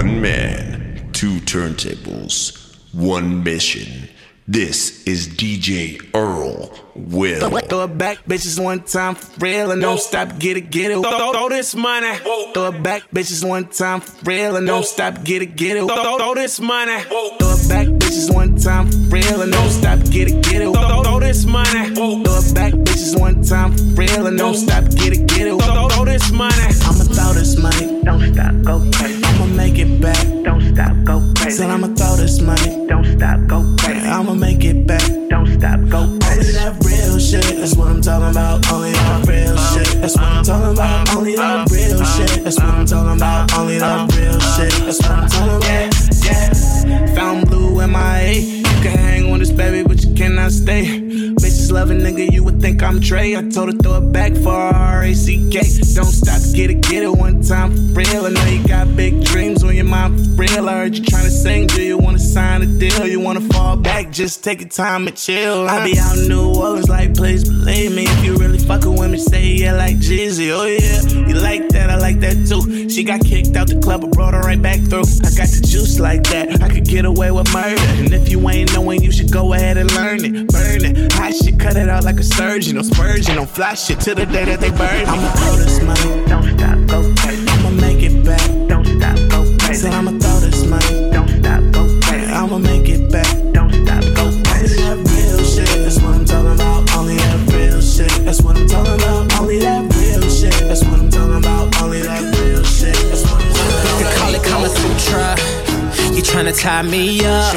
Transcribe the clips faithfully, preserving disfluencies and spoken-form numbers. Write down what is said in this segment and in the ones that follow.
One man, two turntables, one mission. This is D J Earl Will. Throw it back, bitches, one time for real, and don't stop, get it, get it. Throw, throw this money. Throw it back, bitches, one time for real, and don't stop, get it, get it. Throw, throw this money. Throw it back, bitches, one time for real, and don't stop, get it, get it. Throw, throw this money. Throw it back, bitches, one time for real, and don't stop, get it, get it. Throw, throw this money. I'ma throw this money. Don't stop, go crazy. I'ma make it back. Don't stop, go crazy. Said I'ma throw this money. Don't stop, go crazy. I'ma make it back. Don't stop, go crazy. Only that real shit, that's what I'm talking about. Only that real shit, that's what I'm talking about. Only that real shit, that's what I'm talking about. Only that real shit, that's what I'm talking about. Yeah, yeah. Found blue in my A. You can hang with this baby, but you cannot stay. Bitches love a nigga, you would think I'm Trey. I told her throw it back for R A C K. Don't stop, get it, get it one time for real. I know you got big dreams on your mind for real. I heard you tryna sing, do you wanna sign a deal? You wanna fall back, just take your time and chill. I be out in New Orleans like, please believe me. If you really fucking with me, say yeah like Jeezy. Oh yeah, you like that, I like that too. She got kicked out the club, but brought her right back through. I got the juice like that, I could get away with murder. And if you ain't knowing, you should go ahead and learn it. Burn it, hot shit, cut it out like a surgeon. Or spurgeon, don't fly shit till the day that they burn me. I'ma throw this money. Don't stop, go crazy. I'ma make it back. Don't stop, go crazy. Said I'ma throw this money. Don't stop, go crazy. I'ma make it back. Don't stop, go crazy. Only that real shit, that's what I'm talking about. Only that real shit, that's what I'm talking about. Only that real shit, that's what I'm talking about. Only that real shit, that's what I'm talking about. They call it Kama Sutra. You tryna tie me up.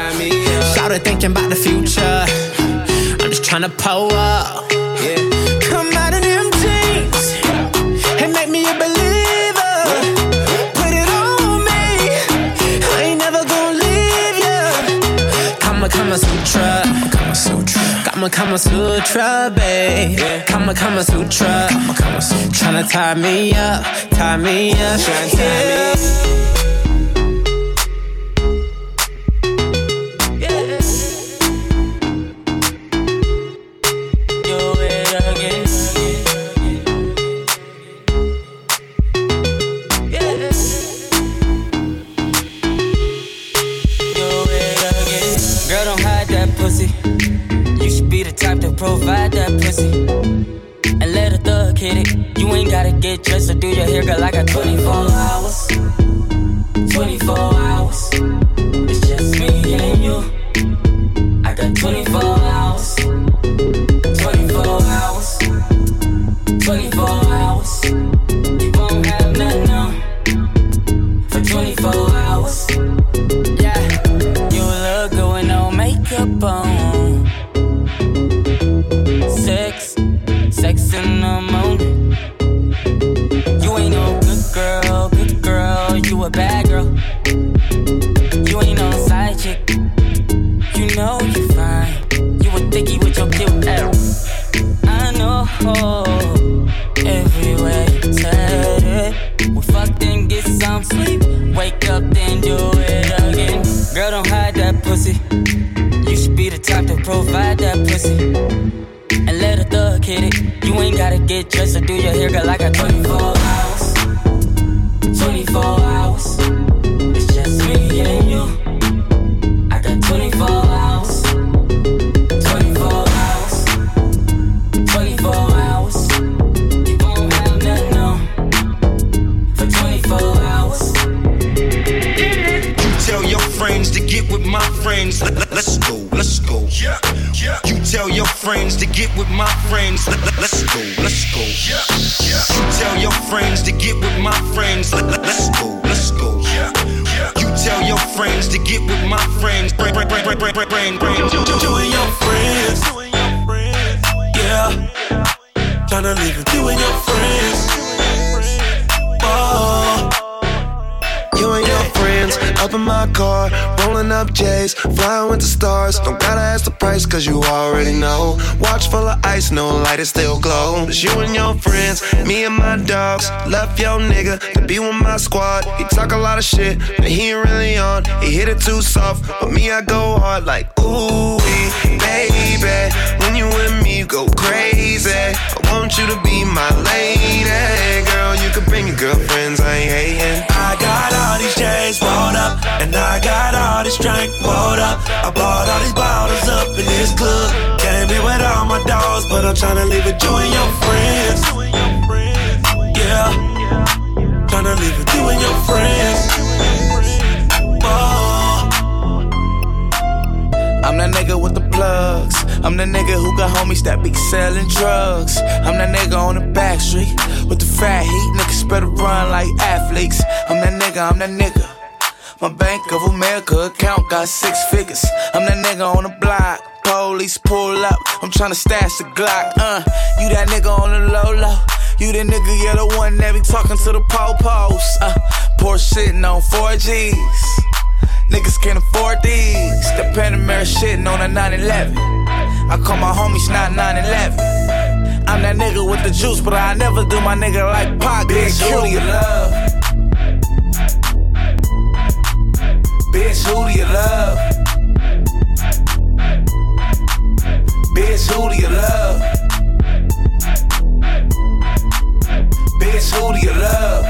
Shout thinking about the future. I'm just tryna pull up. Yeah. Come out of them jeans and make me a believer. Put it on me. I ain't never gonna leave ya. Kama Kama Sutra. Kama Sutra. Kama Kama Sutra, babe. Yeah. Kama Kama Sutra. Kama Kama Sutra. Tryna tie me up, tie me up. Tryna tie yeah. me up. Provide that pussy and let a thug hit it. You ain't gotta get dressed or do your hair, girl. I got twenty-four hours, twenty-four hours. It's just me and you. I got twenty-four hours, twenty-four hours, twenty-four hours. You won't have nothing on for twenty-four hours. Yeah, you look good with no makeup on. Sex, sex in the morning. You ain't no good girl, good girl. You a bad girl. You ain't no side chick. You know you fine. You a thicky with your cute ass. I know everywhere you turn it. We fuck then get some sleep. Wake up then do it again. Girl, don't hide that pussy. You should be the type to provide that pussy and let a thug hit it. You ain't gotta get dressed or do your hair, girl. I got twenty-four hours, twenty-four hours. It's just me and you. I got twenty-four hours, twenty-four hours, twenty-four hours. You won't have nothing on for twenty-four hours. You tell your friends to get with my friends. Let, let, let's go, let's go. Yeah, yeah. You tell your friends to get with my friends. Let, let, let's go, let's go. Yeah, yeah. You tell your friends to get with my friends. Let, let, let's go, let's go. Yeah, yeah. You tell your friends to get with my friends. Brain, brain, brain, brain, brain, brain, brain, brain. You and your friends. Yeah. Tryna leave with you and your friends. Oh. You and your friends up in my car, rolling up J's, flying with the stars. Don't gotta ask the price, cause you already know. Watch full of ice, no light, it still glow. It's you and your friends, me and my dogs. Left your nigga to be with my squad. He talk a lot of shit, but he ain't really on. He hit it too soft, but me, I go hard like ooh, baby. When you with me, you go crazy. I want you to be my lady. Girl, you can bring your girlfriends, I ain't hating. I got all these J's, And I got all this drink poured up. I bought all these bottles up in this club. Came in with all my dogs, but I'm tryna leave it you and your friends. Yeah, tryna leave it you and your friends. Oh. I'm that nigga with the plugs. I'm the nigga who got homies that be selling drugs. I'm that nigga on the back street with the fat heat. Niggas better run like athletes. I'm that nigga, I'm that nigga. My Bank of America account got six figures. I'm that nigga on the block. Police pull up, I'm tryna stash the Glock. Uh, you that nigga on the low low. You the nigga, yeah, the one that be talking to the po-pos. Uh, Porsche sitting on four G's. Niggas can't afford these. The Panamera shitting on a nine eleven. I call my homies not nine eleven. I'm that nigga with the juice, but I never do my nigga like Pac. Bitch, who do you love? Bitch, who do you love? Bitch, who do you love? Bitch, who do you love?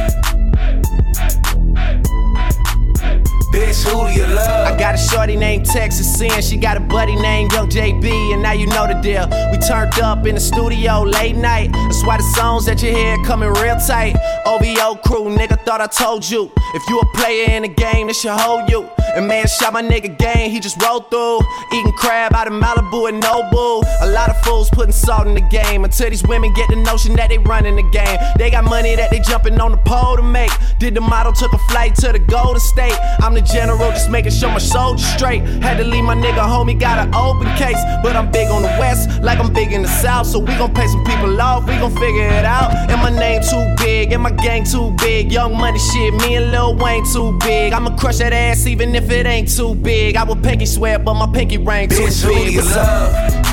Bitch, who do you love? I got a shorty named Texas Sin. She got a buddy named Young J B, and now you know the deal. We turned up in the studio late night. That's why the songs that you hear coming real tight. O V O crew, nigga, thought I told you. If you a player in the game, this should hold you. And man shot my nigga game, he just rolled through. Eating crab out of Malibu and Nobu. A lot of fools putting salt in the game until these women get the notion that they running the game. They got money that they jumping on the pole to make. Did the model, took a flight to the Golden State. I'm the general, just making sure my soldiers straight. Had to leave my nigga homie, got an open case. But I'm big on the west, like I'm big in the south. So we gon' pay some people off, we gon' figure it out. And my name too big, and my gang too big. Young money shit, me and Lil Wayne too big. I'ma crush that ass even if it ain't too big. I would pinky swear, but my pinky ring too Bitch, big. who do you love?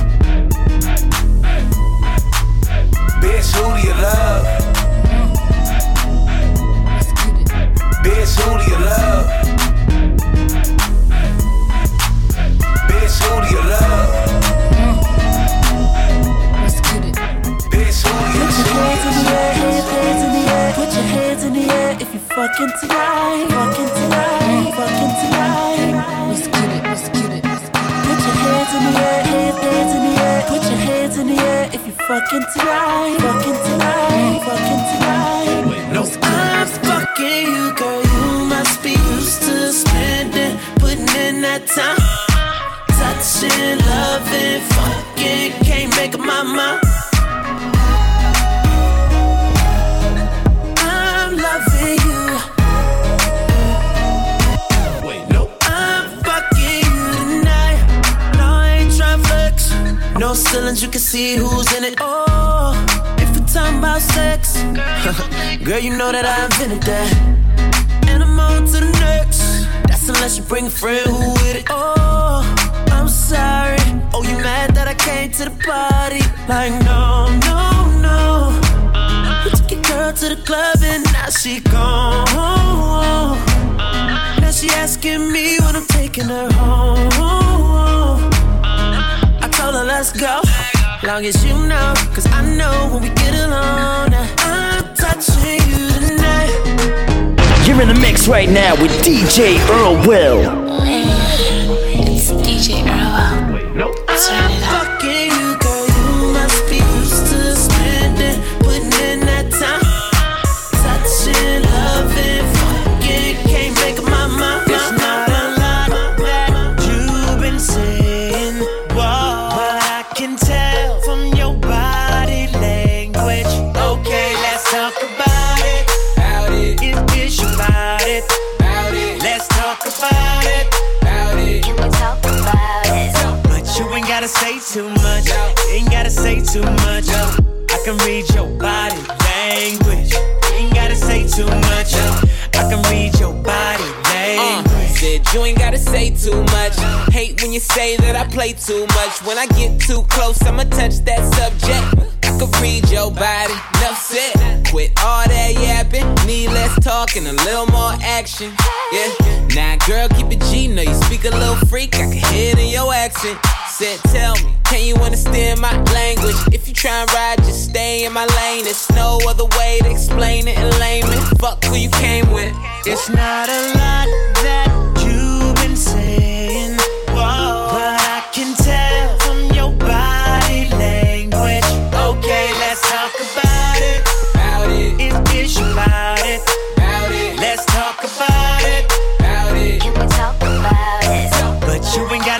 Bitch, who do you love? Bitch, who do you love? Bitch, who do you love? Bitch, who do you love? Put your hands in the air, hands in the air. Put your hands in the air if you fucking tonight, fucking tonight, fucking tonight. Let's get it, let's get it, let's get it. Put your hands in the air, hands, hands in the air. Put your hands in the air if you fucking tonight, fucking tonight, fucking tonight. Wait, no, I'm fucking you, girl. You must be used to spending, putting in that time, touching, loving, fucking, can't make up my mind. I'm loving you. Wait, no, I'm fucking you tonight. No, I ain't tryna flex. No ceilings, you can see who's in it. Oh, if we're talking about sex, girl, you know that I invented that. And I'm on to the next. That's unless you bring a friend who with it. Oh, I'm sorry. Oh, you mad that I came to the party? Like, no, no, no. We took your girl to the club and now she gone. Now she asking me when I'm taking her home. I told her let's go, long as you know, cause I know when we get alone, I'm touching you tonight. You're in the mix right now with D J Earl Will. It's D J Earl Will. Turn it up. Fucking you, girl, you must be used to spending, putting in that time, touching, loving, fucking, can't make up my mind. It's not a lot that you've been saying, whoa, but I can tell from your body language. Okay, let's talk about it. About it. If it's your body, about it. Let's talk about it. About it. Can we talk about it? But you ain't gotta say too much. You ain't gotta say too much. I can read your body language. You ain't gotta say too much. I can read your body language. Uh, said you ain't gotta say too much. Hate when you say that I play too much. When I get too close, I'ma touch that subject. I can read your body, enough said. Quit all that yapping, need less talk and a little more action. Yeah, now girl, keep it G, know you speak a little freak, I can hear it in your accent. Said, tell me, can you understand my language? If you try and ride, just stay in my lane. There's no other way to explain it in layman. Fuck who you came with. It's not a lot that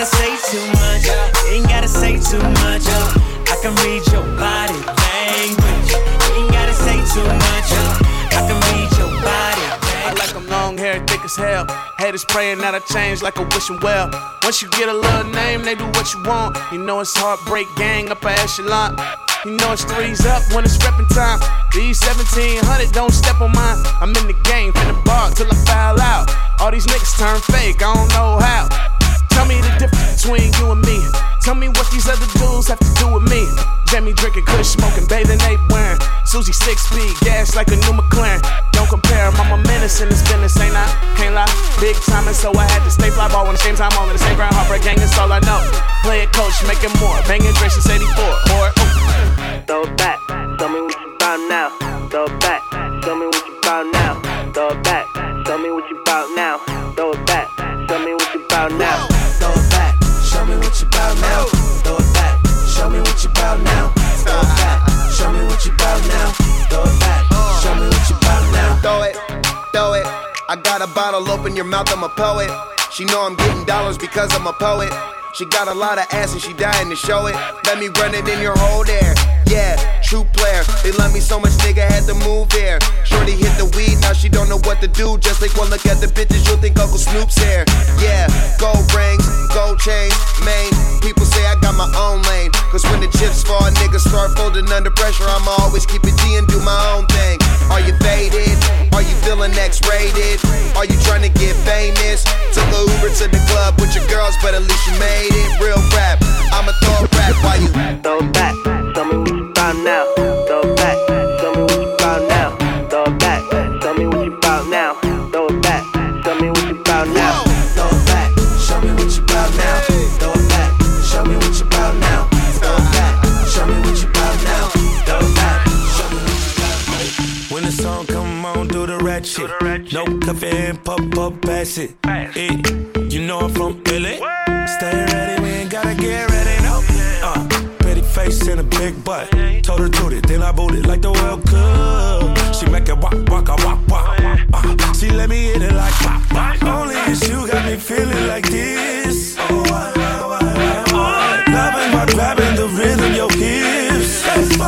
gotta say too much. You ain't gotta say too much. I can read your body language. You ain't gotta say too much. I can read your body language. I like them long hair, thick as hell. Haters praying that I change like a wishing well. Once you get a little name, they do what you want. You know it's Heartbreak Gang, upper echelon. You know it's threes up when it's reppin' time. These seventeen hundred don't step on mine. I'm in the game, finna ball till I foul out. All these niggas turn fake, I don't know how. Tell me the difference between you and me. Tell me what these other dudes have to do with me. Jamie drinking, kush smoking, bathing ape wearing. Susie six speed, gas like a new McLaren. Don't compare, I'm a menace in this business, ain't I? Can't lie, big time, and so I had to stay fly ball on the same time, all in the same ground. Heartbreak Gang, that's all I know. Play it coach, making more, banging Dre since eighty-four. Or ooh. Throw it back, tell me what you bout now. Throw it back, tell me what you bout now. Throw it back, tell me what you bout now. Throw it back, tell me what you bout now. Throw it back, show me what you bout now. Throw it back, show me what you bout now. Throw it back, show me what you bout now. Throw it back, show me what you bout now. Throw it, throw it. I got a bottle, open your mouth, I'm a poet. She know I'm getting dollars because I'm a poet. She got a lot of ass and she dying to show it. Let me run it in your whole there. Yeah, true player. They love me so much, nigga had to move here. Shorty hit the weed, now she don't know what to do. Just take one look at the bitches, you'll think Uncle Snoop's here. Yeah, gold rings, gold chains, main. People say I got my own lane. Cause when the chips fall, niggas start folding under pressure. I'ma always keep it G and do my own thing. Are you faded? Are you feeling X-rated? Are you trying to get famous? Took a Uber to the club with your girls, but at least you made it. Real rap, I'ma throw a rap while you throw it back, tell me what you bout now. Throw it back, tell me what you bout now. Throw it back, tell me what you bout now. Throw it back, tell me what you bout now. Throw it back, show me what you bout now. Throw it back, show me what you bout now. Throw it back, show me what you bout now. Throw it back, show me what you bout now. When the song come on, do the rat shit. No coffee and pop up, pass it. Hey, you know I'm from L A. Stay ready, we ain't gotta get ready, no. Uh, pretty face and a big butt. Told her toot it, then I boot it like the World Cup. She make it walk, walk, a walk, walk. Uh, she let me hit it like pop, pop. Only if you got me feeling like this. Oh, why, why, why, why? Loving while grabbing the rhythm, your hips.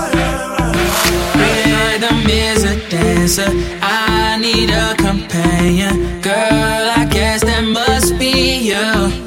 Rhythm is a dancer, I need a companion. Girl, I guess that must be you.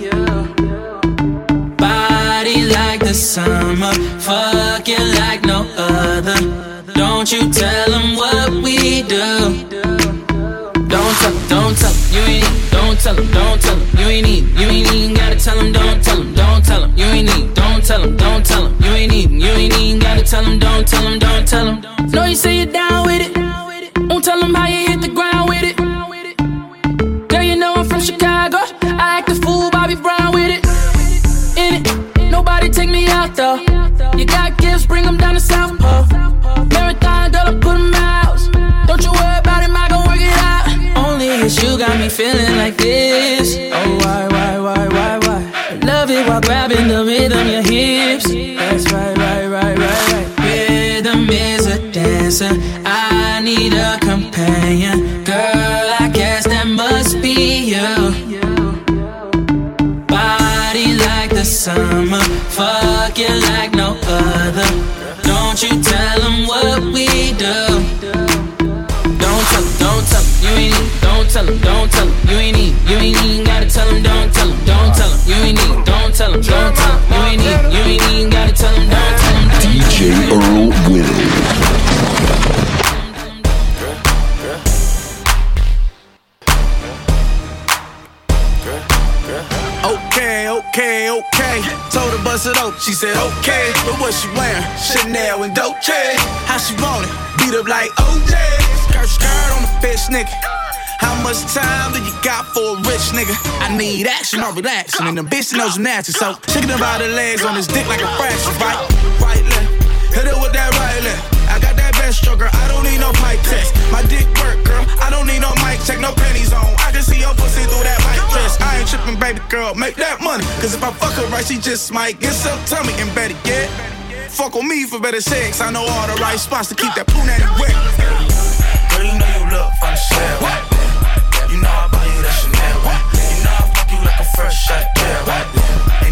Body like the summer, fucking like no other. Don't you tell them what we do. Don't tell them, don't tell them, you ain't need. Don't tell them, don't tell them, you ain't need. You ain't even gotta tell them, don't tell them, don't tell them, you ain't need. Don't tell them, don't tell them, you ain't even. You ain't even gotta tell them, don't tell them, don't tell them. Know you say you're down with it. Don't tell them how you hit the ground with it. Girl, you know I'm from Chicago. I act a fool, Bobby Brown with it. In it, nobody take me out though. You got gifts, bring them down to South Pole. Marathon, girl, I put them out. Don't you worry about it, I gon' work it out. Only it's you got me feeling like this. Oh, why, why, why, why, why? I love it while grabbing the rhythm, your hips. That's right, right, right, right, right. Rhythm is a dancer, I need a companion. Girl, I guess that must be you. Body like the summer, fucking like no other. Don't you tell them what we do. Don't tell them, don't tell them, you ain't need. Don't tell them, don't tell them, you ain't need. You ain't even gotta tell them, don't tell them, don't tell them, you ain't need. Don't tell them, don't tell them, you ain't need. You ain't even gotta tell them, don't tell them. D J Earl Will. Okay, okay, okay. Told her bust it open, she said okay. But what she wearing? Chanel and Dolce. How she want it? Beat up like O J. Skirt, skirt on the fish, nigga. How much time do you got for a rich nigga? I need action or relaxing, and the bitch knows natural. So shaking about the legs on his dick like a fraction. Right, right left, hit it with that right left. I got that best stroker, I don't need no mic test. My dick work, girl, I don't need no mic check, no panties on. I can see your pussy through that white dress. I ain't tripping, baby girl, make that money. Cause if I fuck her right, she just might get some tummy. And better yet, fuck on me for better sex. I know all the right spots to keep that punani wet. Girl, you know you look from the shell. You know I buy you that Chanel. You know I fuck you like a fresh shot, yeah.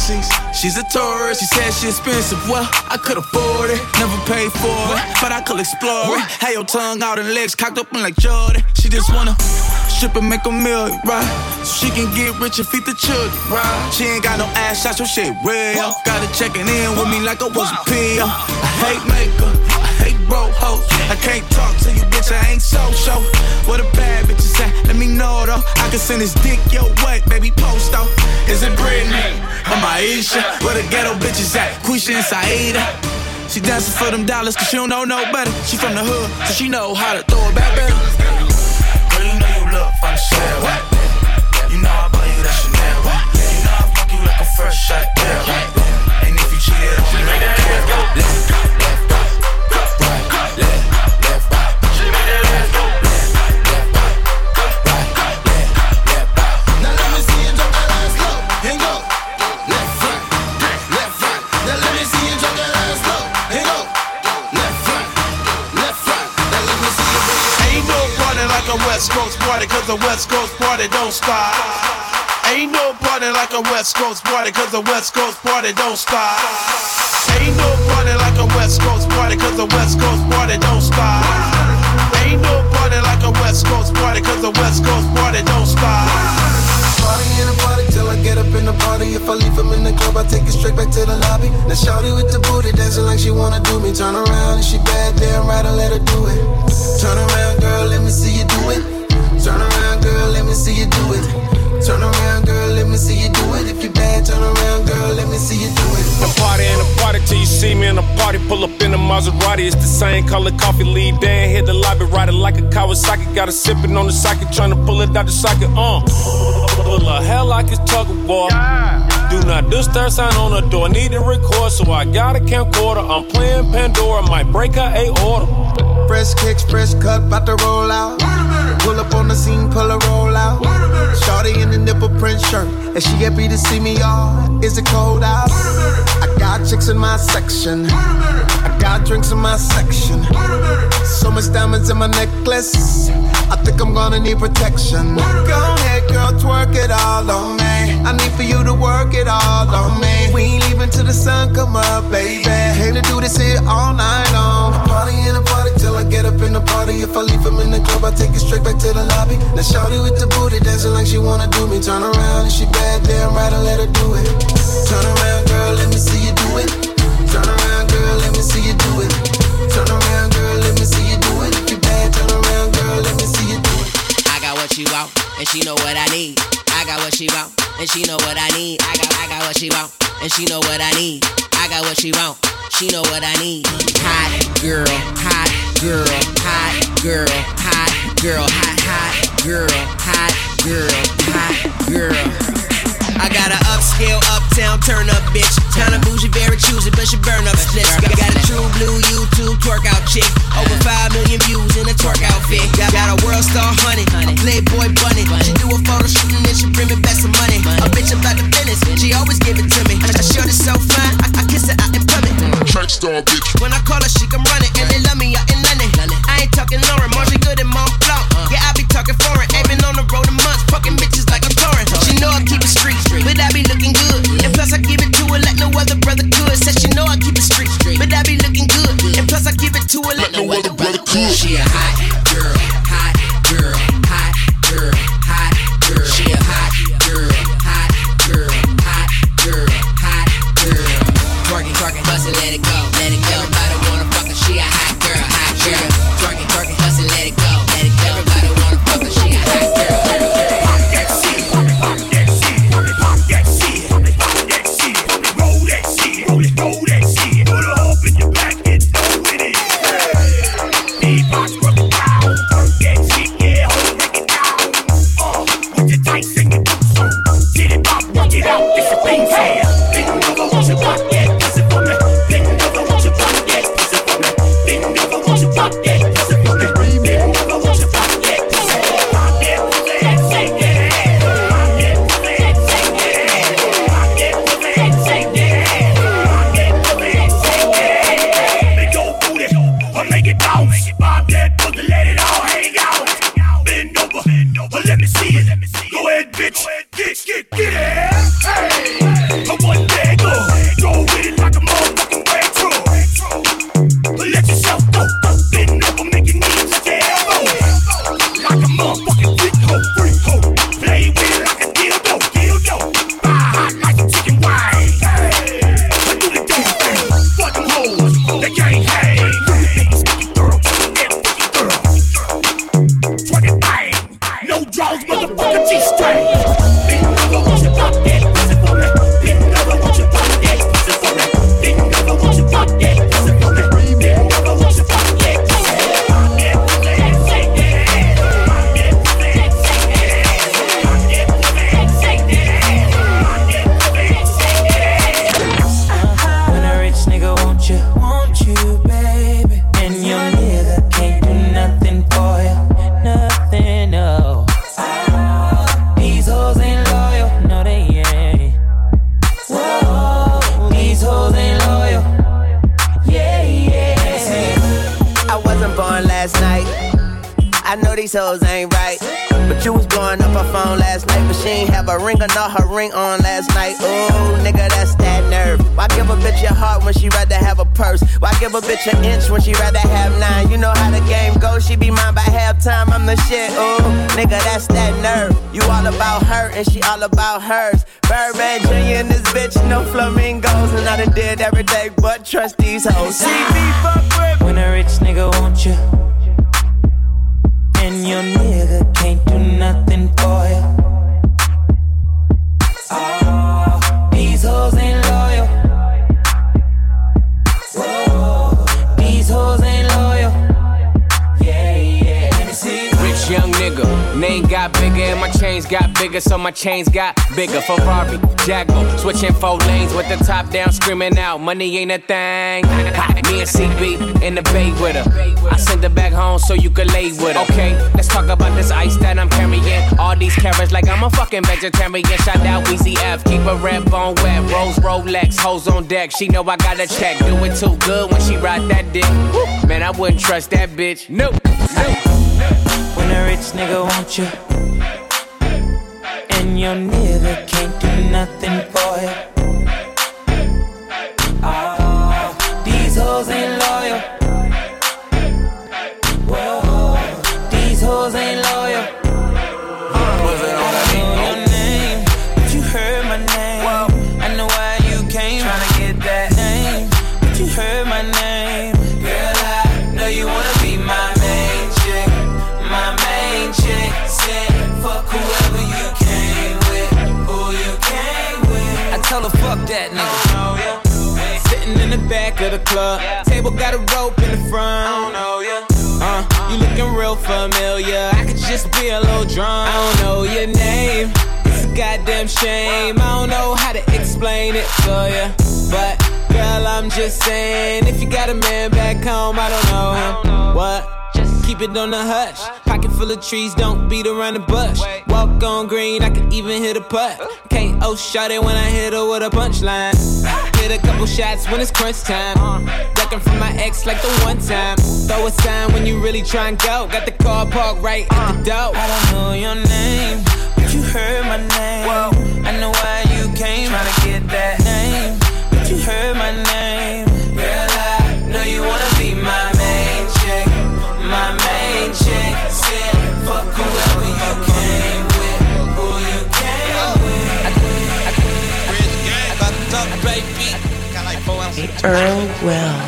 She's, she's a tourist, she said she expensive. Well, I could afford it, never paid for it, but I could explore it. Have your tongue out and legs cocked up like Jordan. She just wanna strip and make a million, right? So she can get rich and feed the children, right? She ain't got no ass shots, so shit real. Got her checking in with me like I was a pill. I hate makeup, I hate broke hoes. I can't talk to you, bitch, I ain't so-so. Where the bad bitches at? Let me know, though. I can send this dick your way, baby, post, though. Is it Britney or Maisha? Where the ghetto bitches at? Quisha and Saida. She dancing for them dollars, cause she don't know no better. She from the hood, so she know how to throw it back better. Girl, you know you look for the shell. You know I buy you that Chanel. You know I fuck you like a fresh shot girl. And if you cheated, I should make that ass go left, left, right, left, left, right. She make that ass go left, left, right, left, left, right. Now let me see you drop that ass low and go left, right, left, right. Now let me see you drop that ass low and go left, right, left, right. Now let me see you bring it. Ain't no party like a West Coast party, cause the West Coast party don't stop. Ain't no party like a West Coast party, cause the West Coast party don't stop. Ain't no party like a West Coast party, cause the West Coast party don't stop. Ain't no party like a West Coast party, cause the West Coast party don't stop. Party in a party till I get up in the party. If I leave him in the club, I take it straight back to the lobby. Now shawty with the booty dancing like she wanna do me. Turn around and she bad, damn right, I let her do it. Turn around, girl, let me see you do it. Turn around, girl, let me see you do it. Turn around, girl, let me see you do it. If you bad, turn around, girl, let me see you do it. A party and a party till you see me in a party. Pull up in a Maserati, it's the same color coffee. Lead there, hit the lobby, ride it like a Kawasaki. Got her sipping on the socket, trying to pull it out the socket. Uh, pull a hell like it's tug of war. Do not disturb sign on the door. Need to record, so I got a camcorder. I'm playing Pandora, might break her a order. Fresh kicks, fresh cut, bout to roll out. Pull up on the scene, pull a roll out. Shorty in the nipple print shirt, and she happy to see me, y'all. Is it cold out? I got chicks in my section. I got drinks in my section. So much diamonds in my necklace. I think I'm gonna need protection. Go ahead, girl, twerk it all on me. I need for you to work it all on me. We ain't leaving till the sun come up, baby. Came to do this here all night long. Party in a party till I get up in the party. If I leave him in the club, I take it straight back to the lobby. Now shawty with the booty dancing like she wanna do me. Turn around and she bad, damn right, I let her do it. Turn around, girl, let me see you do it. Turn around, girl, let me see you do it. Turn around, girl, let me see you do it. If you bad, turn around, girl, let me see you do it. I got what she want, and she know what I need. I got what she want, and she know what I need. I got, I got what she want, and she know what I need. I got what she want, she know what I need. Hot girl, hot girl, hot girl, hot girl, hot, hot girl, hot girl, hot girl. I got a upscale, uptown, turn up bitch. Kinda bougie, very choosy, but she burn up splits. Got a true blue YouTube twerk out chick. Over five million views in a twerk outfit. Got, got a world star honey, a playboy bunny. She do a photo shoot and then she bring me back some money. A bitch about the business, she always give it to me. I short is so fine, I, I kiss her out in public. Track star bitch. When I call her, she come running, and they love me out in London. I ain't talking Lauren, more she good in Mont Blanc. Yeah, I be talking foreign, ain't been on the road in months, fucking bitches like I'm touring. She know I keep it street, but I be looking good. And plus I give it to her like no other brother could. Said she know I keep it street, but I be looking good. And plus I give it to her like no other brother could. She a hot girl, hot girl, hot girl, hot girl. She a hot girl, hot girl, hot girl, hot girl. Twerking, twerking, bust it, let it go, let it go. Everybody wanna fuck her, she a hot girl, hot girl. Twerking, twerking, bust it, let it go, let it go. Everybody wanna fuck her, she a hot girl, hot girl. Pop that shit, pop that shit, pop that shit, pop that shit, roll that shit, roll it, roll that shit. Put her up in your back and throw it in. Beatbox, rub it down, work that shit, yeah, hold it, break it down. Uh, with your tight singing, so get it pop, work it out, it's a thing, yeah. Big never want you pop that pussy for me. Big never want you pop that pussy for me. Big never want you pop that pussy for me. Big never want you pop that pussy. Pop that pussy and shake that. Pop that pussy and shake that. Pop that pussy and shake that. Pop that pussy and shake that. Big old booty, or make it bounce. Pop that pussy, let it all hang out. Bend over, or let me see it. Go ahead, bitch, get, get, get it. Hey, I want chicken wine. I do the damn thing for them hoes that can't hang. Fucking girl, yeah, fucking girl. Twerking bang, no draws, motherfucker G-string. Big never want you pop that pussy for me. Big never want you pop that pussy for me. Big never want you pop that pussy for me. Big never want you pop that pussy. Pop that pussy and shake that ass. Pop that pussy and shake that ass. Pop that pussy and shake that ass. Pop that pussy and shake that ass. When a rich nigga want you, want you, baby, and your nigga can't do nothing for you, nothing, no. These hoes ain't loyal, no they ain't. Whoa, these hoes ain't loyal, yeah, yeah. I wasn't born last night. I know these hoes ain't right. But you was blowing up her phone last night, but she ain't have a ring or not her ring on last night. Ooh, nigga, that's that nerve. Why give a bitch your heart when she rather have a purse? Why give a bitch an inch when she rather have nine? You know how the game goes, she be mine by halftime, I'm the shit. Ooh, nigga, that's that nerve. You all about her and she all about hers. Birdman Junior and this bitch, no flamingos. And I done did every day but trust these hoes. See me fuck with. When a rich nigga want you, and your nigga can't do nothing for you. Oh, these hoes ain't loyal. Whoa, these hoes ain't loyal. Yeah, yeah. Let me see. Rich young nigga, name got bigger and my chains got bigger, so my chains got bigger. Ferrari, Jaguar, switching four lanes with the top down, screaming out, money ain't a thing. Ha, me and C B in the bay with her. I send her back home so you could lay with her. Okay, let's talk about this ice that I'm carrying. All these carrots like I'm a fucking vegetarian. Shout out Weezy F, keep a red bone wet. Rose Rolex, hoes on deck. She know I got a check. Do it too good when she ride that dick. Woo. Man, I wouldn't trust that bitch. Nope. Nope. When a rich nigga want you, and your nigga can't do nothing for you. Oh, these hoes ain't loyal. Whoa, these hoes ain't loyal. Was it on I know your name, but you heard my name. Whoa. I know why you came, tryna get that name, but you heard my name. Girl, I know you wanna be my main chick, my main chick. Said fuck whoever you came with, who you came with. I tell her fuck that nigga. Oh, yeah. Sitting in the back of the club, yeah. Table got a rope in the front. I don't know ya. Uh, you looking real familiar. I could just be a little drunk. I don't know your name. It's a goddamn shame. I don't know how to explain it to ya, but girl, I'm just saying, if you got a man back home, I don't know him. What? Keep it on the hush. Pocket full of trees, don't beat around the bush. Walk on green, I can even hit a putt. K O shot it when I hit her with a punchline. Hit a couple shots when it's crunch time. Ducking from my ex like the one time. Throw a sign when you really try and go. Got the car parked right at the door. I don't know your name, but you heard my name. Whoa. I know why you came, tryna get that name, but you heard my name. Girl, I know you wanna be my main chick, my main chick. Said fuck whoever you came with, who you came with. I, I, I got the talk, baby. Earl Well.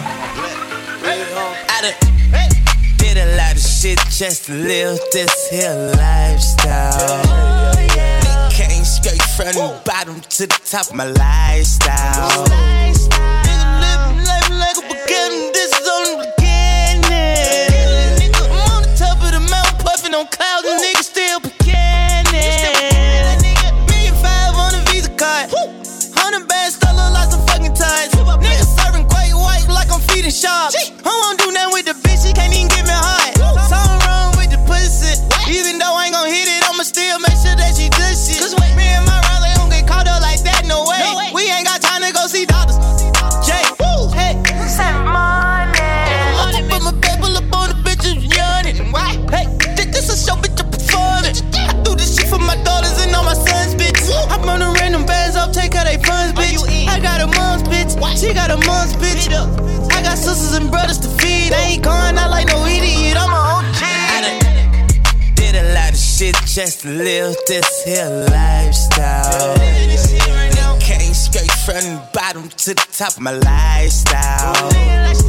I done did a lot of shit just to live this here lifestyle. Came straight from the bottom to the top of my lifestyle. Nigga living life like a beginning, this is only the beginning. Nigga, I'm on the top of the mountain, puffing on clouds, and niggas still beginning. Million five on a Visa card, hundred bands, still look like some fucking ties. Niggas serving quite white like I'm feeding sharks. I won't do nothing with the bitch, she can't even get me hard. Something wrong with the pussy, even though I ain't gon' hit it, I'ma still make sure that she does shit. Cause me and my Riley don't get caught up like that, no way. No way. We ain't got time to go see doctors. Jay, woo, hey, send money. I put my paper up on the bitches yawning. Why? Hey, this a show, bitch, I'm performing. I do this shit for my daughters and all my sons, bitch. I burn the random bands up, take her they funds, bitch. I got a mom's bitch, she got a mom's bitch. I got sisters and brothers to feed. I ain't going out like no idiot, I'm a O G. I done did a lot of shit just to live this here lifestyle. Came from the bottom to the top of my lifestyle. Live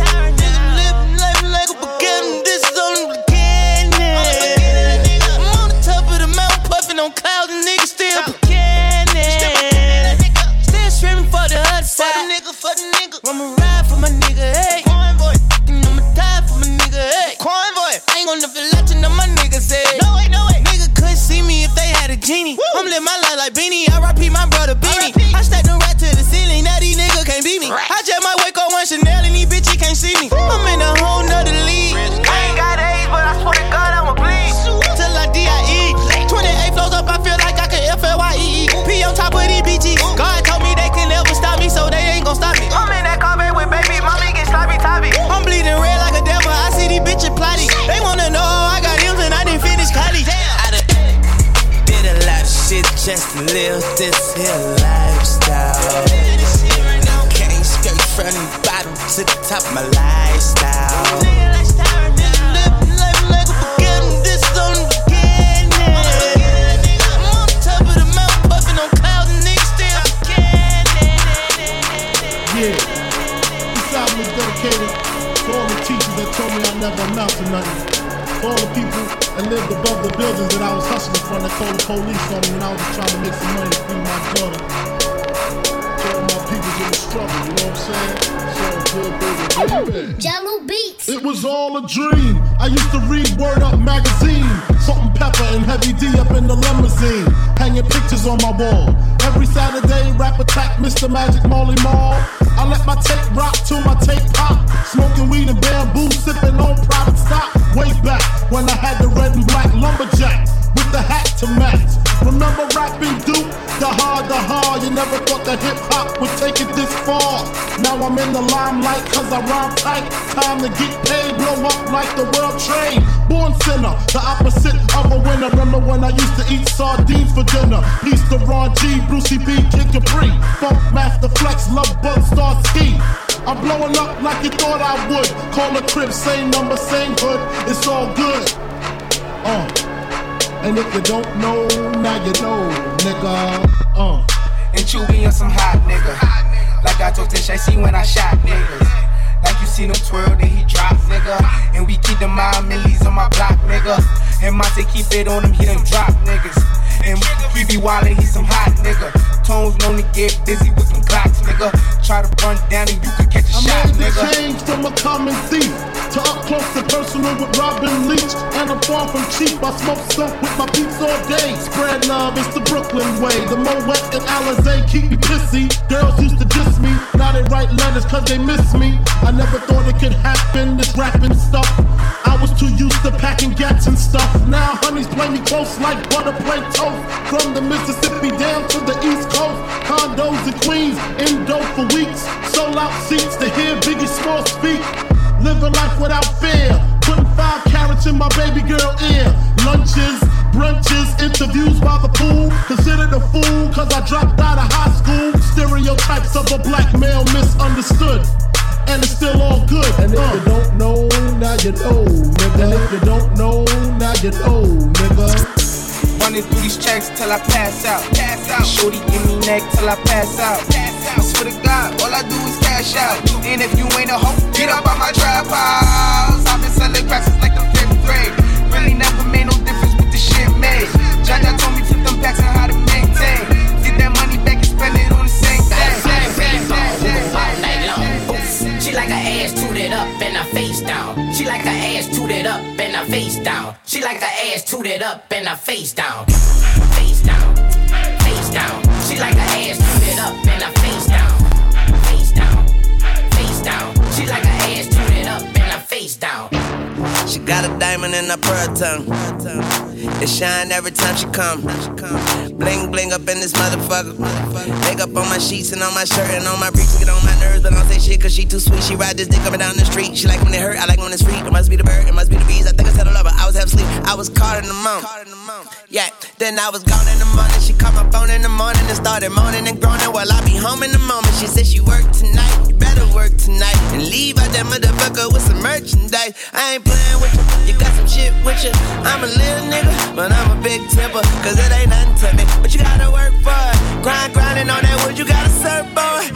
life like a beginning, this is on the beginning. I'm on the top of the mountain, puffing on clouds, and niggas still beginning. Still screaming for the other side. For the nigga, for the nigga. I'ma ride for my nigga, hey. Convoy. I'ma die for my nigga, hey. Convoy. I ain't gonna never let you know my niggas, hey. No way, no way. Nigga couldn't see me if they had a genie. Woo. I'm living my life like Beanie. I R I P my brother Beanie. I stacked the rat to the ceiling. Now these niggas can't beat me. Right. I just might wake up one Chanel and these bitches can't see me. I'm in a whole nother league. I ain't got age, but I swear to God I'ma bleed. Till I D I E. twenty-eight flows up, I feel like I can F L Y E E. P on top of these B Gs. God told me they can never stop me, so they ain't gon' stop me. I'm in that carpet with baby, mommy get sloppy toppy. I'm bleeding red like a devil, I see these bitches plotting. They wanna know how I got M's and I didn't finish college. I done did a lot of shit just to live this here lifestyle. Came straight from the bottom to the top of my lifestyle. Live life like a beginning, this is on the beginning. I'm on the top of the mountain, puffing on clouds, and niggas still beginning. Yeah, this album is dedicated to all the teachers that told me I never amount to nothing. For all the people that lived above the buildings that I was hustling from, that called the police on me when I was just trying to make some money to feed my daughter. To all my people in the struggle, you know what I'm saying? So good, baby, baby. Jello Beats. It was all a dream. I used to read Word Up magazine. Salt and Pepper and Heavy D up in the limousine. Hanging pictures on my wall. Every Saturday, rap attack, Mister Magic Molly Mall. I let my tape rock till my tape pop. Smoking weed and bamboo, sipping on private stock. Way back when I had the red and black lumberjack with the hat to match. Remember rapping Duke? The hard, the hard. You never thought that hip hop would take it this far. Now I'm in the limelight cause I rhyme tight. Time to get paid, blow up like the world trade. Born sinner, the opposite of a winner. Remember when I used to eat sardines for dinner? Peace to Ron G, Brucey B, Kid Capri. Funk Master Flex, Love Bug, Star Ski. I'm blowing up like you thought I would. Call a crib, same number, same hood. It's all good. Uh. And if you don't know, now you know, nigga. Uh. And Chewy on some hot nigga. Like I told Tish, I see when I shot niggas. Like you seen him twirl, then he drop, nigga. And we keep the mind millies on my block, nigga. And Monte keep it on him, he done drop niggas. And we be wildin', he some hot nigga. Tones known to get busy with them Glocks, nigga. Try to run down and you could catch a I shot, made nigga. the change from a common thief to up close and personal with Robin Leach. And I'm far from cheap, I smoke stuff with my peeps all day. Spread love, it's the Brooklyn way. The Moet and Alizé keep me pissy. Girls used to diss me, now they write letters cause they miss me. I never thought it could happen, this rapping stuff. I was too used to packing gats and stuff. Now honeys play me close like butter play toast. From the Mississippi down to the East Coast. Condos in Queens, indo for weeks. Sold out seats to hear Biggie Small speak. Living life without fear. Putting five carats in my baby girl ear. Lunches, brunches, interviews by the pool. Considered a fool cause I dropped out of high school. Stereotypes of a black male misunderstood. And it's still all good. And if uh. you don't know, now you know, nigga. And if you don't know, now you know, nigga. Running through these checks till I pass out. Pass out. Shorty give me neck till I pass out. Pass out. I swear to God, all I do is cash out. And if you ain't a hoe, get up out my trap house. I've been selling grasses like the fifth grade. Really never made no difference with the shit made. Jaja told me flip them packs and how to maintain. Get that money back and spend it on the same thing. She like her ass tooted up and her face down. She like her ass tooted up and her face down. She like her ass tooted up and her face down. Face down, face down. She like her ass tooted up and her face down. Face down, face down. She like her ass tooted up and her face down. She got a diamond in her pearl tongue. It shine every time she come. Bling bling up in this motherfucker. Makeup on my sheets and on my shirt and on my briefs. Get on my nerves, but I don't say shit cause she too sweet. She ride this dick up and down the street. She like when it hurt, I like when it's free. It must be the bird, it must be the bees. I think I said I love her, I was half asleep. I was caught in the moment. Yeah, then I was gone in the morning. She called my phone in the morning and started moaning and groaning while I be home in the moment. She said she worked tonight, you better work tonight and leave out that motherfucker with some merchandise. I ain't playing with you, you got some shit with you. I'm a little nigga, but I'm a big tipper, cause it ain't nothing to me. But you gotta work for it, grind, grinding on that wood, you gotta serve, boy.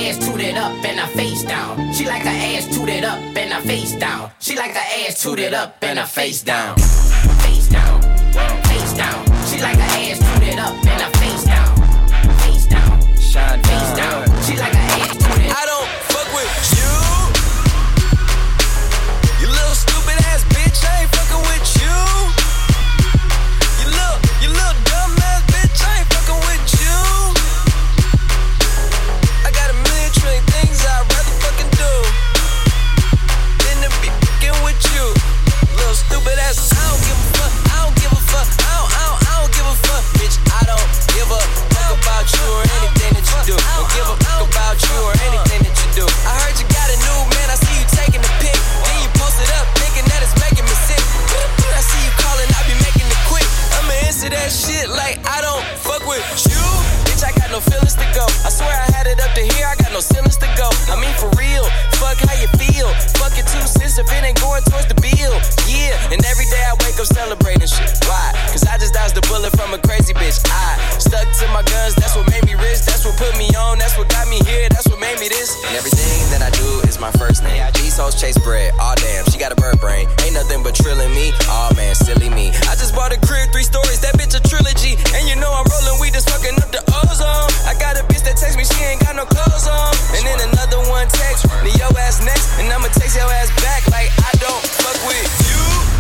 ass tooted up and her face down. She like her ass tooted up and her face down. She like her ass tooted up and her face down. Face down, face down. She like her ass tooted up and her face down. Face down, face down. She like her ass tooted. I don't fuck with you. You little stupid ass bitch, I ain't fucking with you. You little, you little dumb ass bitch, I ain't fucking with you. I got a million trillion things I'd rather fucking do than to be fucking with you. Little stupid ass, I don't give a fuck, I don't give a fuck, I don't, I don't, I don't give a fuck, bitch. I don't give a fuck about you or anything that you do. Don't give a fuck about you or anything that you do. I heard you got a new man, I see you taking the pic. Then you post it up, thinking that it's making me sick. I see you calling, I be making it quick. I'ma answer that shit like I don't fuck with you. Bitch, I got no feelings to go. I swear I had it up to here, I got no ceilings to go. I mean for real, fuck how you feel. Fuck it two cents if it ain't going towards the bill. Yeah, and every day I wake up celebrating shit. Why? Cause I just dodged the bullet from a crazy bitch. I stuck to my guns, that's what made me rich. That's what put me on, that's what got me here. That's what made me this. And everything that I do is my first name. These hoes chase bread, aw damn, she got a bird brain. Ain't nothing but trilling me, aw man, silly me. I just bought a crib, three stories, that bitch a trilogy. And you know I'm rolling weed, just fucking up the ozone. I got a bitch that text me, she ain't got no clothes on. And then another one text me, your ass next. And I'ma text your ass back like I don't fuck with you.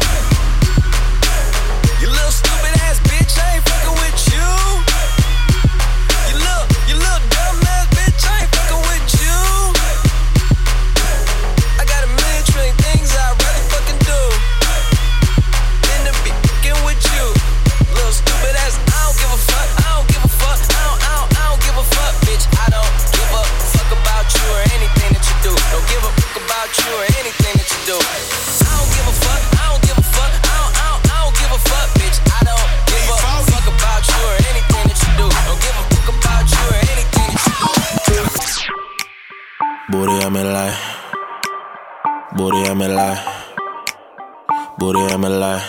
You little stupid ass bitch, I ain't fucking with you. You little, you little dumb ass bitch, I ain't fucking with you. I got a million trillion things I'd rather fucking do than to be fucking with you. Little stupid ass, I don't give a fuck, I don't give a fuck, I don't, I don't, I don't give a fuck, bitch. I don't give a fuck about you or anything that you do. Don't give a fuck about you or anything that you do. I don't give a fuck, I don't give a fuck, I don't, I don't, I don't give a fuck, bitch. I don't give a fuck about you or anything that you do. Don't give a fuck about you or anything that you do. Booty, I'm in lie. Booty, I'm in lie. Booty, I'm in lie.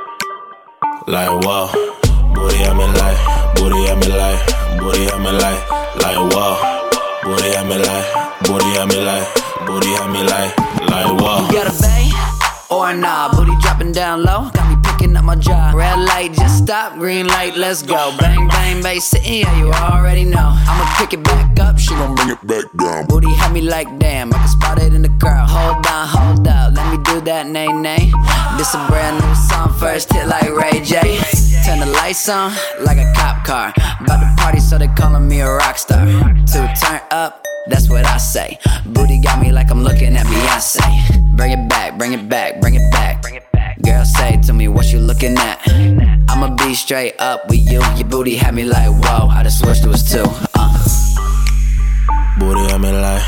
Like wow. Booty, I'm in lie. Booty, I'm in lie. Booty, I'm in lie. Like wow. Booty, I'm in lie. Booty, I'm in lie. Booty, I'm in lie. Like wow. You got a bang or nah? Booty dropping down low, got me picking up my jaw. Red light, just stop. Green light, let's go. Bang, bang, bass sitting, yeah, you already know. I'ma pick it back up, she gon' bring it back down. Booty had me like damn, I can spot it in the crowd. Hold on, hold up, let me do that, nay, nay. This a brand new song, first hit like Ray J. Turn the lights on like a cop car. About to party, so they calling me a rock star. To turn up, that's what I say. Booty got me like I'm looking at Beyonce. Bring it back, bring it back, bring it back. Girl, say to me what you looking at. I'ma be straight up with you. Your booty had me like whoa, I just switched to us too. Uh. Booty, I'm in lie.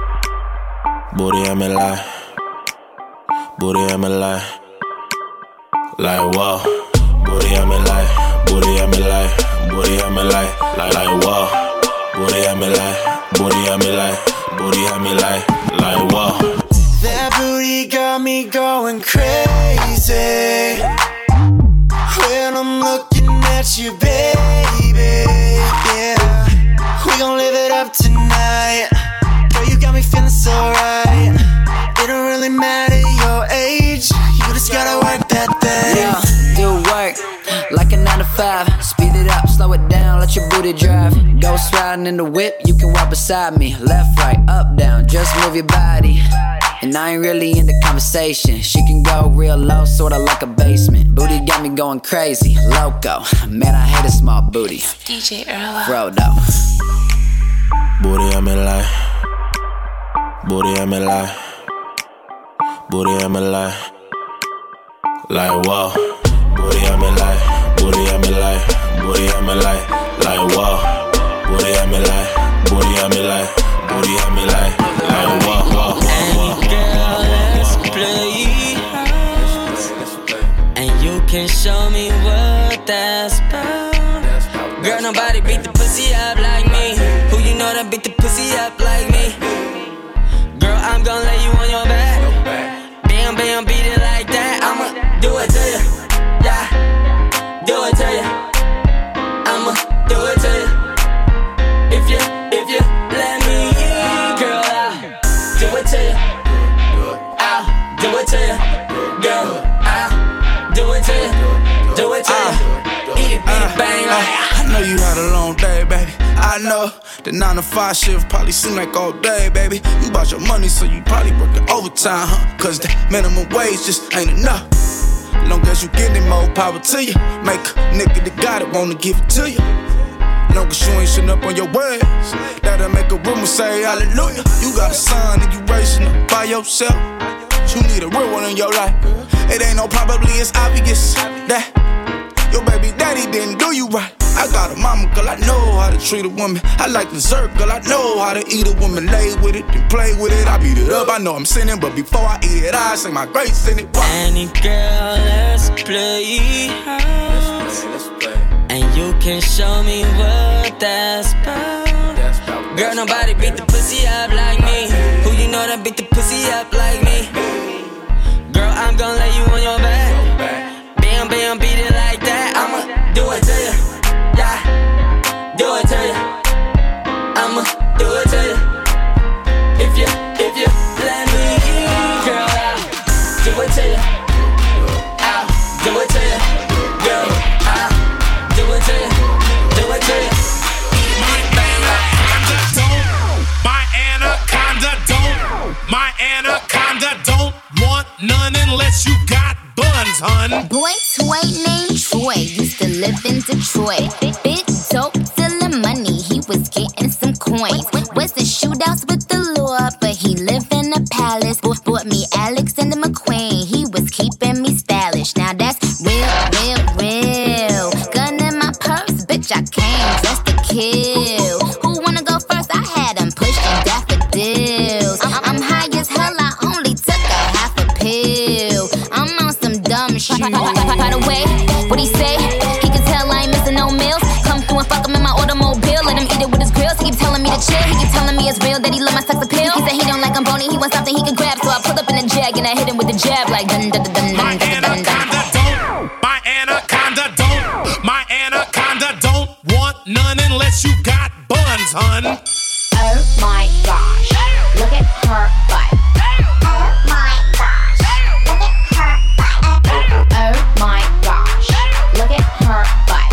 Booty, I'm in lie. Booty, I'm in lie. Like wow. Booty, I'm in lie. Booty, I'm in lie. Booty, I'm in lie. Like like wow. Booty, I'm in lie. Booty, I'm in lie. Booty, I'm in lie. Like wow. That booty got me going crazy when I'm looking at you, baby. Yeah, we gon' live it up tonight. Girl, you got me feeling so right. It don't really matter your age, you just gotta work that thing. Yeah, do work like a nine to five. Speed it up, slow it down, let your booty drive. Go sliding in the whip, you can walk beside me. Left, right, up, down, just move your body. And I ain't really in the conversation. She can go real low, sorta like a basement. Booty got me going crazy, loco. Man, I hate a small booty. D J Earl. Frodo. Booty, I'm in lie. Booty, I'm in lie. Booty, I'm in lie. Like wow. Booty, I'm in lie. Booty, I'm in lie. Booty, I'm in lie. Like wow. Booty, I'm in lie. Booty, I'm in lie. Booty, I'm in lie. Like wow, wow, wow, wow. Girl, let's play. And you can show me what that's about. Girl, nobody beat the pussy up like me. Who you know that beat the pussy up like me? Girl, I'm gonna lay you on your back. Bam, bam, beat it like that. I'ma do it to you. Yeah, do it to you. I'ma do it to you. If you, if you let me in. had a long day, baby. I know the nine to five shift probably seem like all day, baby. You bought your money, so you probably working overtime, huh? Cause the minimum wage just ain't enough. Long as you getting more power to you. Make a nigga that got it wanna give it to you. Long as you ain't shitting up on your words, that'll make a woman say hallelujah. You got a son and you raising up by yourself. You need a real one in your life. It ain't no probably, it's obvious that your baby daddy didn't do you right. I got a mama, girl, I know how to treat a woman. I like dessert, girl, I know how to eat a woman. Lay with it and play with it. I beat it up, I know I'm sinning, but before I eat it, I say my grace in it. Wow. Any girl, let's play house. And you can show me what that's about. Girl, nobody beat the pussy up like me. Who you know that beat the pussy up like me? Girl, I'm gon' lay you on your back. Bam, bam, beat it like that. I'ma do it to you. Yeah, do it to you. I'ma do it to you. If you, if you let me, girl, I'll do it to you. I'll do it to you. Girl, I'll do it to you. Do it to you. My anaconda don't, my anaconda don't want none unless you got buns, hun. Boy, toy named Troy used to live in Detroit. Big dope, selling money, he was getting some coins. Wasn't shootouts with the law, but he lived in a palace. Bought me Alexander McQueen, he was keeping me stylish. Now that's real, real, real. Gun in my purse, bitch, I came just to kill. Who wanna go first? I had him pushing daffodils. I'm high as hell, I only took a half a pill. I'm on some dumb shit. By the way, what he say? He can tell I ain't missing no meals. Come through and fuck him in my automobile. Let him eat it with his grills. He keep telling me to chill. He keep telling me it's real that he love my sex appeal. He said he don't like I'm bony. He wants something he can grab. So I pull up in a jag and I hit him with the jab like dun dun dun dun dun dun dun dun. My anaconda don't, my anaconda don't want none unless you got buns, hun. Oh my gosh, look at her butt. Oh my gosh, look at her butt. Oh my gosh, look at her butt.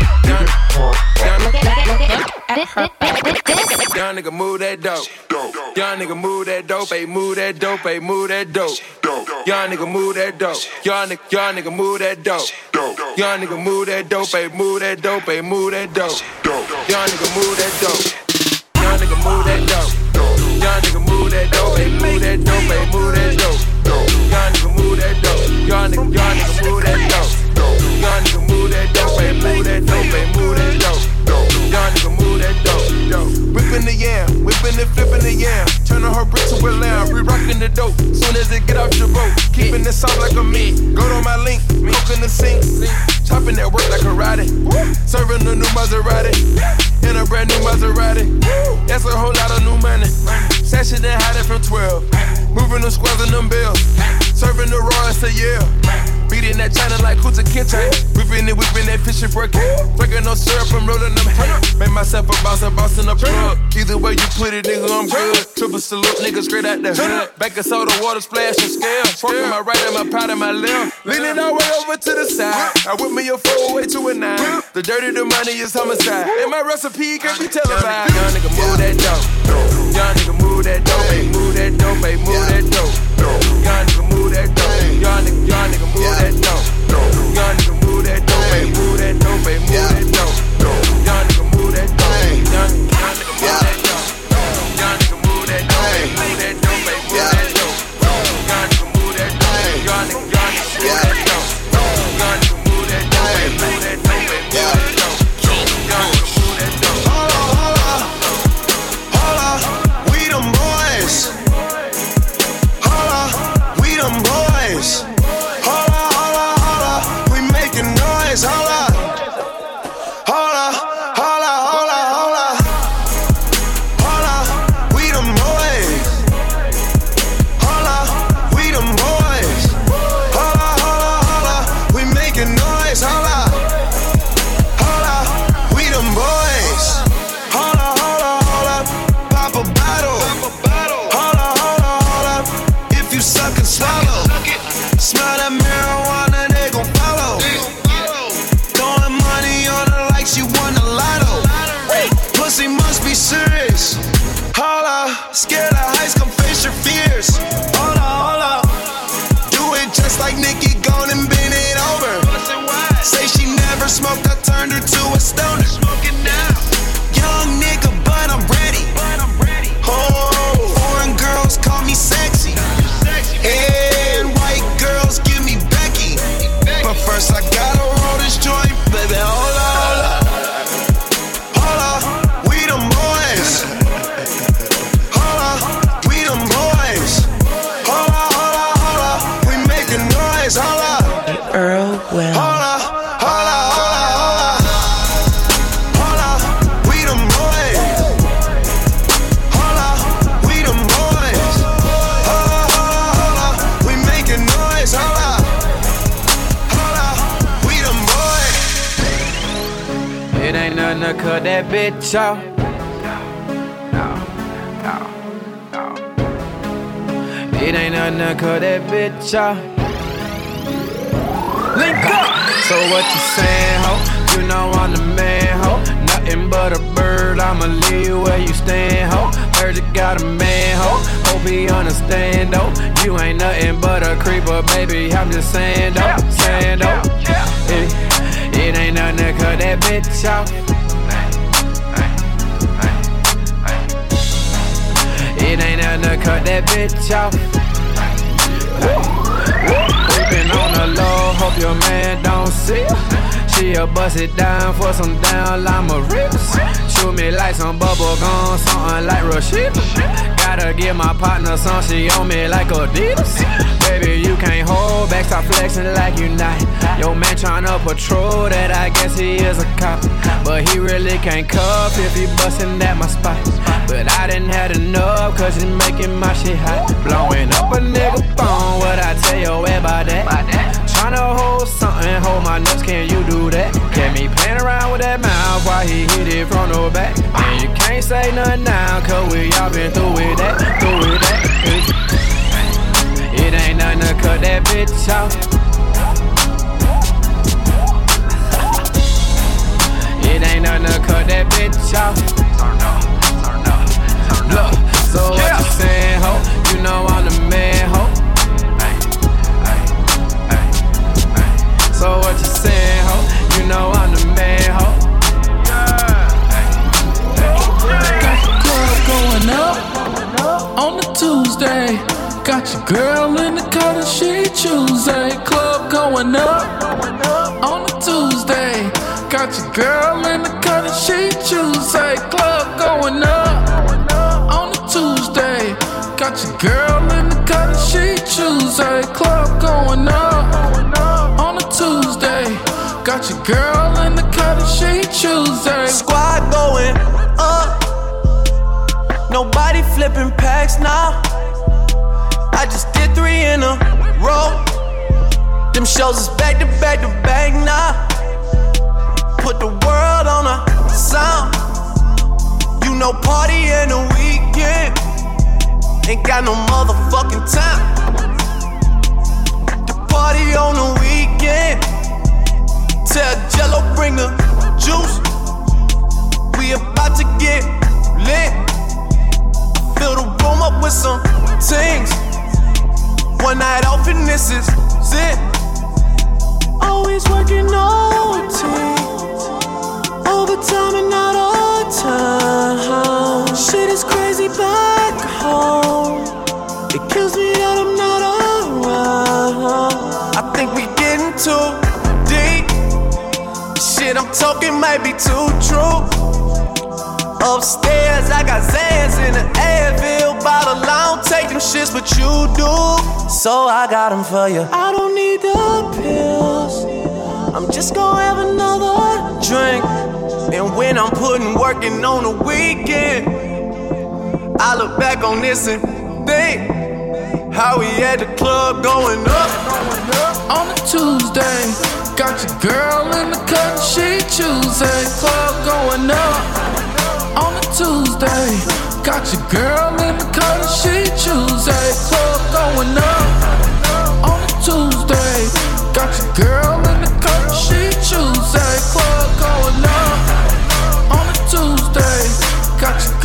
Look at, look at, look at this. Young nigga move that dope. Young nigga move that dope, ayy, move that dope, ayy, move that dope. Young nigga move that dope. Young nigga, young nigga move that dope. Young nigga move that dope, ayy, move that dope, ayy, move that dope. Young nigga move that dope. Young nigga move that dope. Young nigga move that dope, ayy, move that dope, ayy, move that dope. Young nigga move that dope. Young nigga, young nigga move that dope. Young nigga move that dope, ayy, move that dope, ayy, move that dope. Young nigga move that dope. Whipping the yam, whipping and flipping the yam. Turning her brick to a lamb, re-rocking the dope. Soon as it get off your boat, keeping it soft like a meat. Go to my link, cook in the sink. Chopping that work like a karate. Serving a new Maserati. In a brand new Maserati. That's a whole lot of new money. Sashing and hiding from twelve. Moving them squares and them bills. Serving the raw, it's a yeah. Beating that China like Kuta Kinte. Whipping it, whipping that fish and breaking. Breaking no syrup, I'm rolling them hay. Make myself a boss, I'm bossing a plug. Either way you put it, nigga, I'm good. Triple salute, nigga, straight out the hood. Back of soda, water, splash and scale. Smoking my right and my powder, my left. Leaning all the way over to the side. I whip me a four way to a nine. The dirty, the money is homicide. And my recipe can't be televised. Young nigga, move that dope. Young nigga, move that dope. Ay, move that dope, ay, move that dope. Young nigga, move that dope. Young nigga, young nigga, move that dope. Young nigga, move that dope. Ay, move that dope, ay, move that dope. Young nigga, move that dope. Young nigga, move that dope. Young nigga, move that dope. Ay, move that dope, ay, move that dope. Young nigga, move that dope. Young nigga, young nigga, move that dope. Young nigga, move that dope. Ay, move that dope, ay, move that dope. Young nigga, move that dope. Hold on, hold on, hold on. We them boys. Hold on, we them boys. Hold on, hold on, hold on. We making noise. Hold on, hold serious. Hold up, scared of heights, come face your fears. Hold up, hold up. Do it just like Nicki, gone and bend it over. Say she never smoked, I turned her to a stoner. Young nigga, but I'm ready. Oh, foreign girls call me sexy. And white girls give me Becky. But first I gotta roll this joint, baby. Hold up, hold up. Hold up, we them boys. Hold up, we them boys. Hold up, hold up, hold up. We making noise, hold up. Earl Well. Hold up, hold up, hold up, hold up. Hold up, we them boys. Hold up, we them boys. Hold up, hold up, hold up. We making noise, hold up. Hold up, we them boys. It ain't nothing to cut that bitch off. No, no, no. It ain't nothing to cut that bitch off. Link up! So what you saying, ho? You know I'm the man, ho. Nothing but a bird, I'ma leave you where you stand, ho. Heard you got a man, ho. Hope he understand, though. You ain't nothing but a creeper, baby. I'm just saying, though. Saying, though. It, it ain't nothing to cut that bitch off. It ain't nothing to cut that bitch off. Creeping on the low, hope your man don't see her. She'll bust it down for some down llama rips. Shoot me like some bubble gum, something like Rashida. Gotta give my partner some, she on me like Adidas. Baby, you can't hold back, stop flexing like you not. Your man tryna patrol that, I guess he is a cop. But he really can't cuff if he bustin' at my spot. But I didn't have enough, cause it's making my shit hot. Blowing up a nigga phone, what I tell you about that? Tryna hold something, hold my nuts, can you do that? Get me playing around with that mouth while he hit it from the back. And you can't say nothing now, cause we all been through with that, through with that. It ain't nothing to cut that bitch off. It ain't nothing to cut that bitch off. Look, so what you saying, ho? You know I'm the man, ho. So what you saying, ho? You know I'm the man, ho. Got the club going up on the Tuesday. Got your girl in the car and she Tuesday. Club going up on the Tuesday. Got your girl in the car and she Tuesday. Club going up on the Tuesday. Got your girl in the car and she Tuesday. Club going up on a Tuesday. Got your girl in the car and she Tuesday. Squad going up. Nobody flipping packs now. I just did three in a row. Them shows is back to back to back now. Put the world on a sound. You know party in the weekend. Ain't got no motherfucking time. The party on the weekend. Tell Jello bring the juice. We about to get lit. I fill the room up with some things. One night off and this is it. Always working O T, overtime and not all time. Shit is crazy back home. It kills me that I'm not around. I think we getting too deep. Shit I'm talking might be too true. Upstairs I got Zans in the Advil bottle. I don't take them shits, but you do. So I got them for you. I don't need the pills. I'm just gonna have another drink. And when I'm putting working on the weekend, I look back on this and think how we at the club going up on a Tuesday. Got your girl in the cut, she Tuesday. Club going up on a Tuesday. Got your girl in the cut, she Tuesday. Club going up on a Tuesday. Got your girl in the cut, she Tuesday. Club going up on a Tuesday. Got your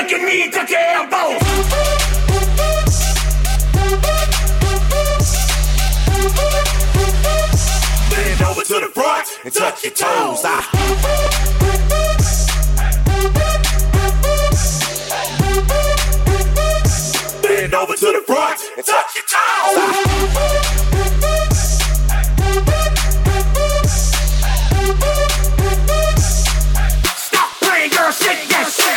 make your knee touch your elbows. Bend over to the front and touch your toes. Ah. Bend over to the front and touch your toes. Ah. Stop playing, girl, shake that shit.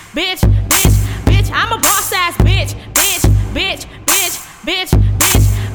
bitch, bitch, bitch, bitch, bitch, bitch, bitch,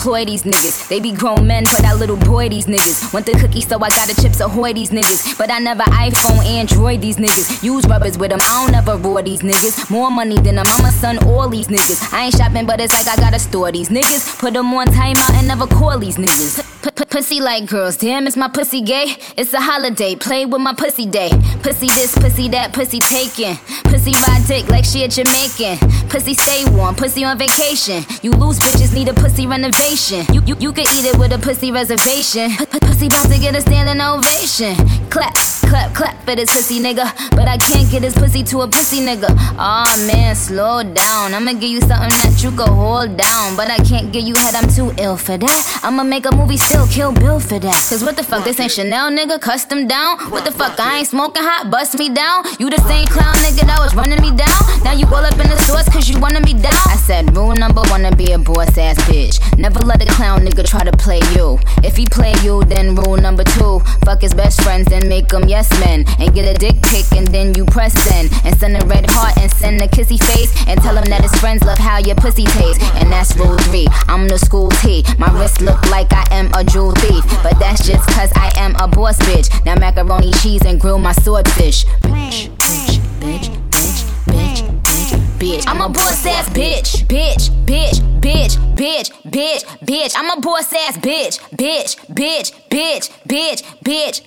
employ these niggas. They be grown men, but I little boy these niggas. Want the cookie, so I got the chips ahoy these niggas. But I never iPhone, Android these niggas. Use rubbers with them, I don't ever roar these niggas. More money than a mama, son, all these niggas. I ain't shopping, but it's like I gotta store these niggas. Put them on timeout and never call these niggas. Pussy like girls, damn, is my pussy gay? It's a holiday, play with my pussy day. Pussy this, pussy that, pussy taken. Pussy ride dick like she a Jamaican. Pussy stay warm, pussy on vacation. You lose bitches, need a pussy renovation. You you, you could eat it with a pussy reservation. Pussy about to get a standing ovation. Clap, clap, clap for this pussy nigga. But I can't get his pussy to a pussy nigga. Aw oh, man, slow down. I'ma give you something that you can hold down. But I can't give you head, I'm too ill for that. I'ma make a movie still, kill Bill for that. Cause what the fuck, this ain't Chanel nigga, custom down. What the fuck, I ain't smoking hot, bust me down. You the same clown nigga that was running me down. Now you all up in the stores cause you wanna be down. I said rule number one to be a boss ass bitch. Never let a clown nigga try to play you. If he play you, then rule number two, fuck his best friends and make them yes men. And get a dick pic and then you press send. And send a red heart and send a kissy face. And tell him that his friends love how your pussy tastes. And that's rule three, I'm the school T. My wrist look like I am a jewel thief. But that's just cause I am a boss bitch. Now macaroni cheese and grill my swordfish. Bitch, bitch, bitch, bitch, bitch, bitch, bitch. I'm a boss ass bitch, bitch, bitch, bitch, bitch, bitch, bitch. I'm a boss ass bitch, bitch, bitch, bitch, bitch, bitch.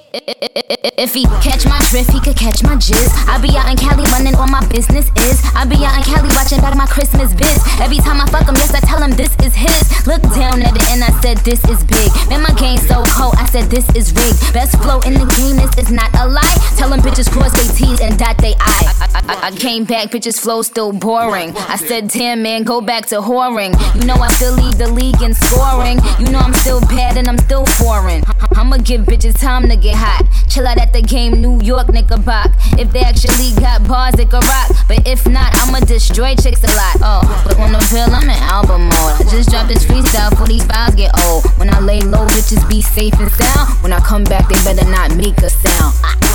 If he catch my drift, he could catch my jizz. I be out in Cali running all my business is. I be out in Cali watching back my Christmas vids. Every time I fuck him, yes, I tell him this is his. Look down at it and I said this is big. Man, my game so cold, I said this is rigged. Best flow in the game, this is not a lie. Tell them bitches cross they T's and dot they I. I, I, I came back, bitches flow still boring. I said damn man, go back to whoring. You know I still lead the league in scoring. You know I'm still bad and I'm still foreign. I'ma give bitches time to get hot. Chill out at the game, New York, Knickerbock. If they actually got bars, it could rock. But if not, I'ma destroy chicks a lot. Oh, but on the pill, I'm in album mode. I just dropped this freestyle for these files get old. When I lay low, bitches be safe and sound. When I come back, they better not make a sound.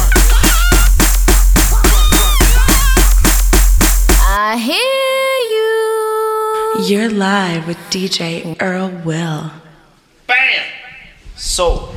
I hear you. You're live with D J Earl Will. Bam! So